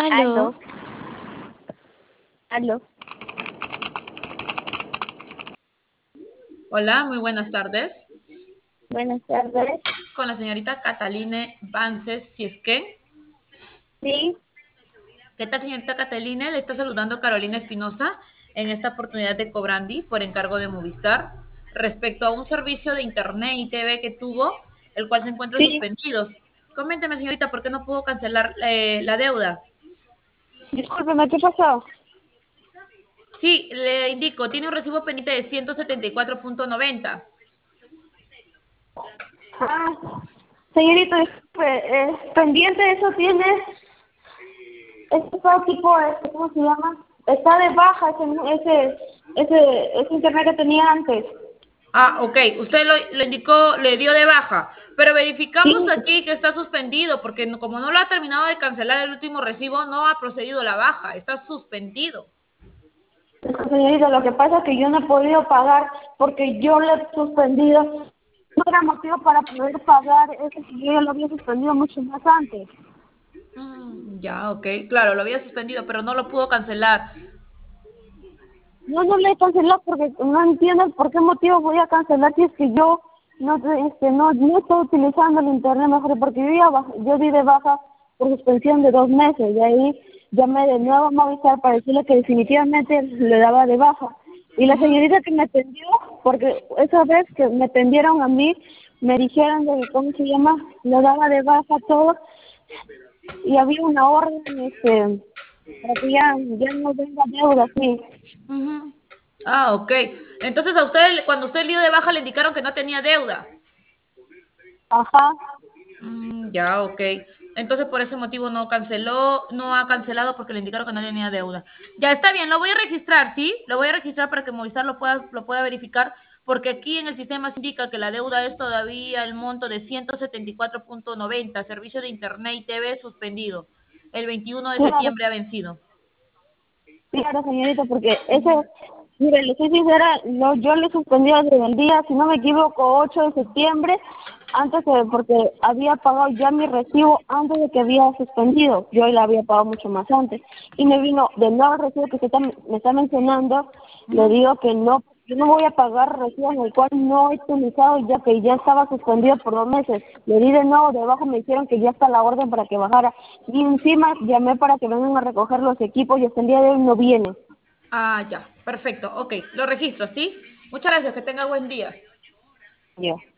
Aló, Aló, aló. hola, muy buenas tardes. Buenas tardes. Con la señorita Cataline Vances, si es que. Sí, ¿Qué tal, señorita Cataline? Le está saludando Carolina Espinosa en esta oportunidad de Cobrandi por encargo de Movistar respecto a un servicio de internet y TV que tuvo, el cual se encuentra sí. suspendido. Coménteme, señorita, ¿por qué no pudo cancelar la deuda? Discúlpeme, ¿qué pasó? Sí, le indico, tiene un recibo pendiente de 174.90. Ah, señorita, disculpe, pendiente eso tiene, está tipo, ¿cómo se llama? Está de baja ese internet que tenía antes. Ah, ok. Usted lo indicó, le dio de baja, pero verificamos Sí, aquí que está suspendido, porque como no lo ha terminado de cancelar el último recibo, no ha procedido la baja, está suspendido. señorita, lo que pasa es que yo no he podido pagar porque yo le he suspendido. No era motivo para poder pagar eso, que yo ya lo había suspendido mucho más antes. Ya, ok. Claro, lo había suspendido, pero no lo pudo cancelar. No, no le he cancelado porque no entiendo por qué motivo voy a cancelar si es que yo no estoy utilizando el internet mejor porque yo di de baja por suspensión de 2 meses. De ahí llamé de nuevo a Movistar para decirle que definitivamente le daba de baja. Y la señorita que me atendió, porque esa vez que me atendieron a mí, me dijeron de que, ¿cómo se llama? Le daba de baja todo y había una orden para que ya no venga deuda, sí. Ujú. Ah, ok. Entonces a usted, cuando usted le dio de baja, le indicaron que no tenía deuda. Ajá. Ya, ok. Entonces por ese motivo no canceló, no ha cancelado porque le indicaron que no tenía deuda. Ya está bien, lo voy a registrar, ¿sí? Lo voy a registrar para que Movistar lo pueda verificar, porque aquí en el sistema se indica que la deuda es todavía el monto de 174.90, servicio de internet y TV suspendido. El 21 de Claro, septiembre ha vencido. claro, señorita, porque mire, le soy sincera, no, yo le suspendí desde el día, si no me equivoco, 8 de septiembre, porque había pagado ya mi recibo antes de que había suspendido, yo la había pagado mucho más antes, y me vino de nuevo el recibo que me está mencionando, le Ujú. digo que no, yo no voy a pagar recibo en el cual no he utilizado ya que ya estaba suspendido por 2 meses, le di de nuevo, debajo me dijeron que ya está la orden para que bajara, y encima llamé para que vengan a recoger los equipos y hasta el día de hoy no viene. Ah, ya, perfecto. Ok, lo registro, ¿sí? Muchas gracias, que tenga buen día. Ya.